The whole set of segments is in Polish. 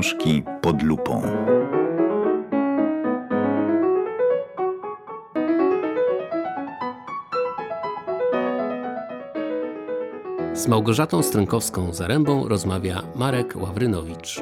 Książki pod lupą. Z Małgorzatą Strękowską-Zarębą rozmawia Marek Ławrynowicz.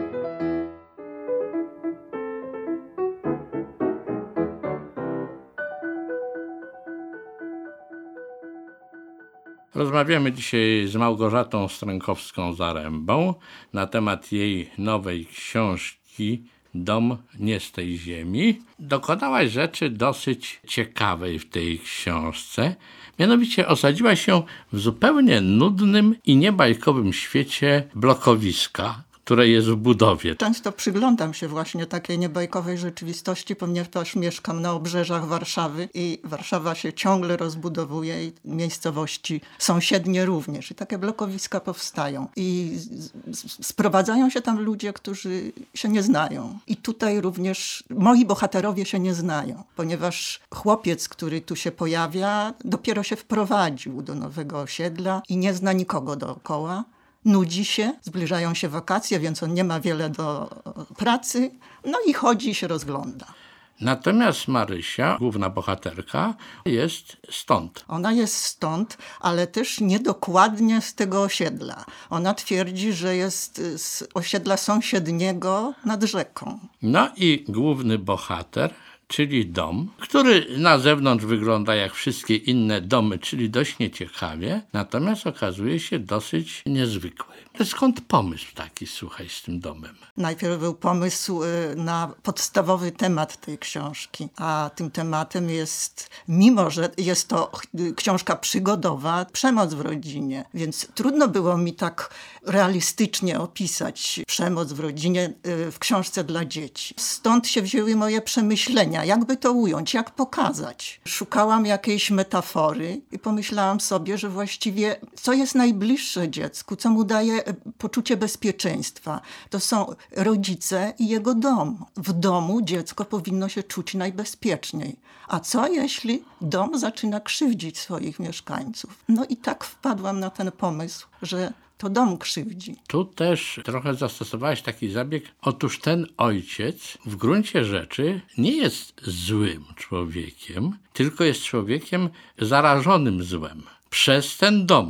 Rozmawiamy dzisiaj z Małgorzatą Strękowską-Zarębą na temat jej nowej książki Dom nie z tej ziemi. Dokonałaś rzeczy dosyć ciekawej w tej książce. Mianowicie osadziła się w zupełnie nudnym i niebajkowym świecie blokowiska, które jest w budowie. Często przyglądam się właśnie takiej niebajkowej rzeczywistości, ponieważ mieszkam na obrzeżach Warszawy i Warszawa się ciągle rozbudowuje i miejscowości sąsiednie również. I takie blokowiska powstają. I sprowadzają się tam ludzie, którzy się nie znają. I tutaj również moi bohaterowie się nie znają, ponieważ chłopiec, który tu się pojawia, dopiero się wprowadził do nowego osiedla i nie zna nikogo dookoła. Nudzi się, zbliżają się wakacje, więc on nie ma wiele do pracy, no i chodzi i się rozgląda. Natomiast Marysia, główna bohaterka, jest stąd. Ona jest stąd, ale też niedokładnie z tego osiedla. Ona twierdzi, że jest z osiedla sąsiedniego nad rzeką. No i główny bohater, czyli dom, który na zewnątrz wygląda jak wszystkie inne domy, czyli dość nieciekawie, natomiast okazuje się dosyć niezwykły. Skąd pomysł taki, słuchaj, z tym domem? Najpierw był pomysł na podstawowy temat tej książki, a tym tematem jest, mimo że jest to książka przygodowa, przemoc w rodzinie, więc trudno było mi tak realistycznie opisać przemoc w rodzinie w książce dla dzieci. Stąd się wzięły moje przemyślenia, jakby to ująć, jak pokazać. Szukałam jakiejś metafory i pomyślałam sobie, że właściwie co jest najbliższe dziecku, co mu daje poczucie bezpieczeństwa. To są rodzice i jego dom. W domu dziecko powinno się czuć najbezpieczniej. A co jeśli dom zaczyna krzywdzić swoich mieszkańców? No i tak wpadłam na ten pomysł, że to dom krzywdzi. Tu też trochę zastosowałeś taki zabieg. Otóż ten ojciec w gruncie rzeczy nie jest złym człowiekiem, tylko jest człowiekiem zarażonym złem przez ten dom,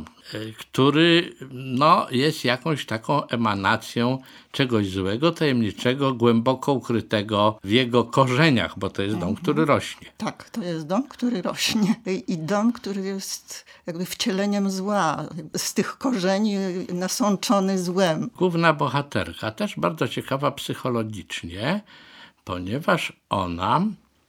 który jest jakąś taką emanacją czegoś złego, tajemniczego, głęboko ukrytego w jego korzeniach, bo to jest dom, który rośnie. Tak, to jest dom, który rośnie i dom, który jest jakby wcieleniem zła, z tych korzeni nasączony złem. Główna bohaterka też bardzo ciekawa psychologicznie, ponieważ ona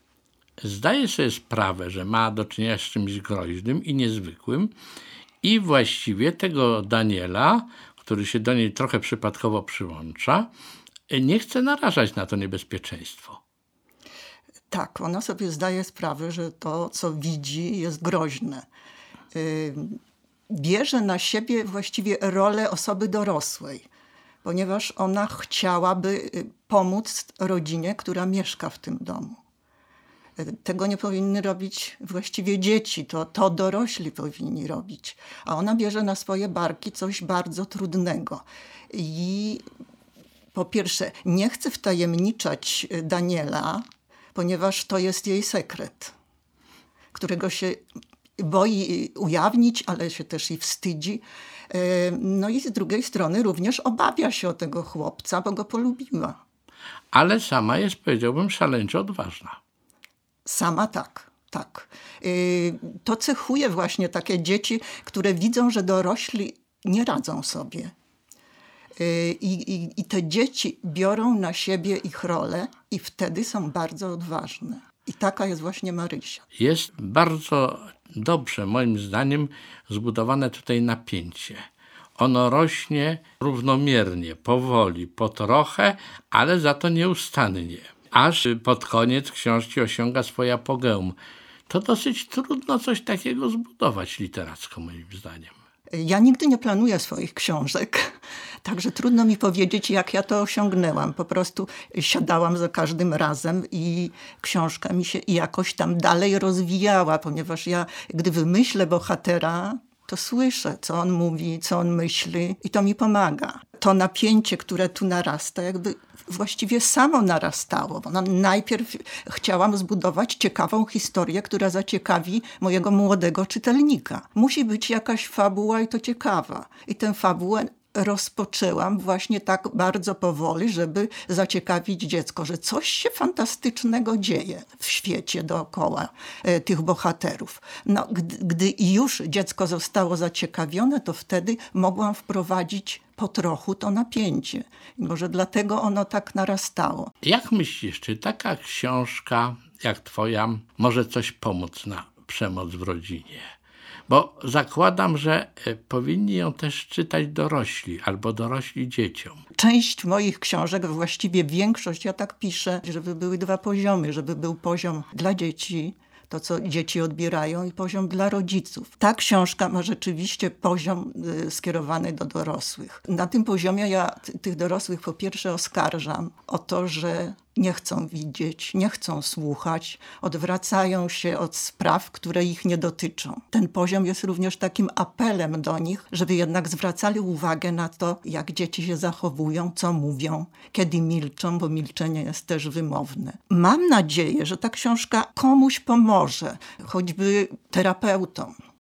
zdaje sobie sprawę, że ma do czynienia z czymś groźnym i niezwykłym i właściwie tego Daniela, który się do niej trochę przypadkowo przyłącza, nie chce narażać na to niebezpieczeństwo. Tak, ona sobie zdaje sprawę, że to, co widzi, jest groźne. Bierze na siebie właściwie rolę osoby dorosłej, ponieważ ona chciałaby pomóc rodzinie, która mieszka w tym domu. Tego nie powinny robić właściwie dzieci, to dorośli powinni robić. A ona bierze na swoje barki coś bardzo trudnego. I po pierwsze, nie chce wtajemniczać Daniela, ponieważ to jest jej sekret, którego się boi ujawnić, ale się też i wstydzi. No i z drugiej strony również obawia się o tego chłopca, bo go polubiła. Ale sama jest, powiedziałbym, szaleńczo odważna. Sama tak. To cechuje właśnie takie dzieci, które widzą, że dorośli nie radzą sobie. I te dzieci biorą na siebie ich rolę i wtedy są bardzo odważne. I taka jest właśnie Marysia. Jest bardzo dobrze, moim zdaniem, zbudowane tutaj napięcie. Ono rośnie równomiernie, powoli, po trochę, ale za to nieustannie. Aż pod koniec książki osiąga swoje apogeum. To dosyć trudno coś takiego zbudować literacko, moim zdaniem. Ja nigdy nie planuję swoich książek, także trudno mi powiedzieć, jak ja to osiągnęłam. Po prostu siadałam za każdym razem i książka mi się jakoś tam dalej rozwijała, ponieważ ja, gdy wymyślę bohatera, to słyszę, co on mówi, co on myśli i to mi pomaga. to napięcie, które tu narasta, jakby właściwie samo narastało. Bo najpierw chciałam zbudować ciekawą historię, która zaciekawi mojego młodego czytelnika. Musi być jakaś fabuła i to ciekawa. I tę fabułę rozpoczęłam właśnie tak bardzo powoli, żeby zaciekawić dziecko, że coś się fantastycznego dzieje w świecie dookoła tych bohaterów. No, gdy już dziecko zostało zaciekawione, to wtedy mogłam wprowadzić po trochu to napięcie. I może dlatego ono tak narastało. Jak myślisz, czy taka książka jak twoja może coś pomóc na przemoc w rodzinie? Bo zakładam, że powinni ją też czytać dorośli albo dorośli dzieciom. Część moich książek, właściwie większość, ja tak piszę, żeby były 2 poziomy, żeby był poziom dla dzieci, to co dzieci odbierają, i poziom dla rodziców. Ta książka ma rzeczywiście poziom skierowany do dorosłych. Na tym poziomie ja tych dorosłych po pierwsze oskarżam o to, że nie chcą widzieć, nie chcą słuchać, odwracają się od spraw, które ich nie dotyczą. Ten poziom jest również takim apelem do nich, żeby jednak zwracali uwagę na to, jak dzieci się zachowują, co mówią, kiedy milczą, bo milczenie jest też wymowne. Mam nadzieję, że ta książka komuś pomoże, choćby terapeutom.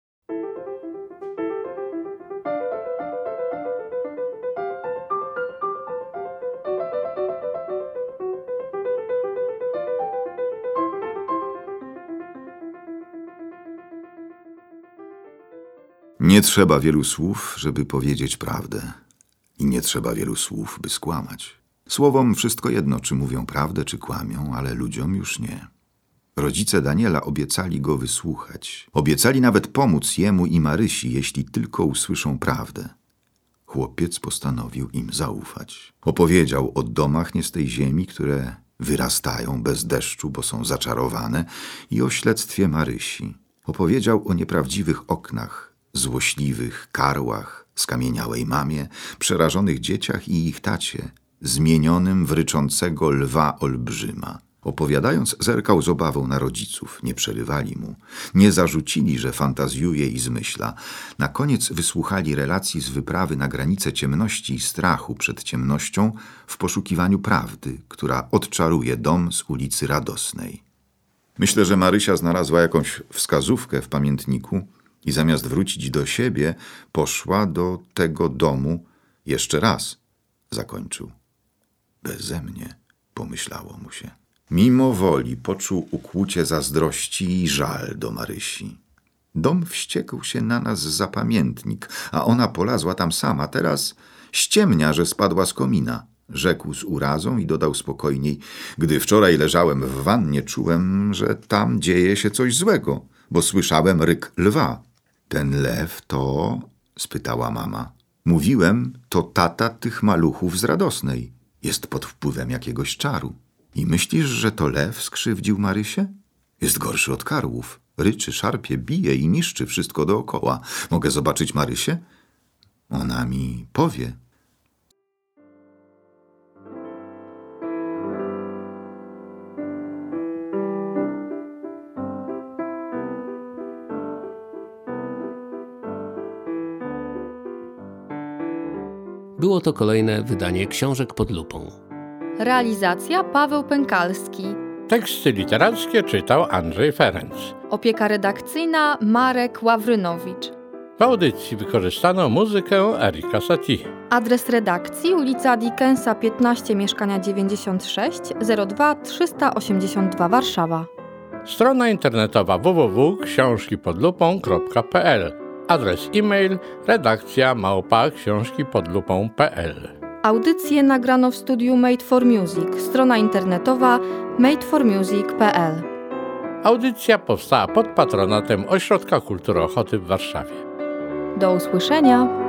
Nie trzeba wielu słów, żeby powiedzieć prawdę. I nie trzeba wielu słów, by skłamać. Słowom wszystko jedno, czy mówią prawdę, czy kłamią, ale ludziom już nie. Rodzice Daniela obiecali go wysłuchać. Obiecali nawet pomóc jemu i Marysi, jeśli tylko usłyszą prawdę. Chłopiec postanowił im zaufać. Opowiedział o domach nie z tej ziemi, które wyrastają bez deszczu, bo są zaczarowane, i o śledztwie Marysi. Opowiedział o nieprawdziwych oknach, złośliwych karłach, skamieniałej mamie, przerażonych dzieciach i ich tacie, zmienionym w ryczącego lwa olbrzyma. Opowiadając, zerkał z obawą na rodziców, nie przerywali mu, nie zarzucili, że fantazjuje i zmyśla. Na koniec wysłuchali relacji z wyprawy na granicę ciemności i strachu przed ciemnością w poszukiwaniu prawdy, która odczaruje dom z ulicy Radosnej. Myślę, że Marysia znalazła jakąś wskazówkę w pamiętniku i zamiast wrócić do siebie, poszła do tego domu jeszcze raz, zakończył. Beze mnie, pomyślało mu się. Mimo woli poczuł ukłucie zazdrości i żal do Marysi. Dom wściekł się na nas za pamiętnik, a ona polazła tam sama. Teraz ściemnia, że spadła z komina. Rzekł z urazą i dodał spokojniej. Gdy wczoraj leżałem w wannie, czułem, że tam dzieje się coś złego, bo słyszałem ryk lwa. Ten lew to... spytała mama. Mówiłem, to tata tych maluchów z Radosnej. Jest pod wpływem jakiegoś czaru. I myślisz, że to lew skrzywdził Marysię? Jest gorszy od karłów. Ryczy, szarpie, bije i niszczy wszystko dookoła. Mogę zobaczyć Marysię? Ona mi powie. Było to kolejne wydanie Książek pod lupą. Realizacja Paweł Pękalski. Teksty literackie czytał Andrzej Ferenc. Opieka redakcyjna Marek Ławrynowicz. W audycji wykorzystano muzykę Erika Satie. Adres redakcji: ulica Dickensa 15, mieszkania 96, 02 382 Warszawa. Strona internetowa www.książkipodlupą.pl. Adres e-mail redakcja@książkipodlupą.pl. Audycję nagrano w studiu Made for Music. Strona internetowa madeformusic.pl. Audycja powstała pod patronatem Ośrodka Kultury Ochoty w Warszawie. Do usłyszenia.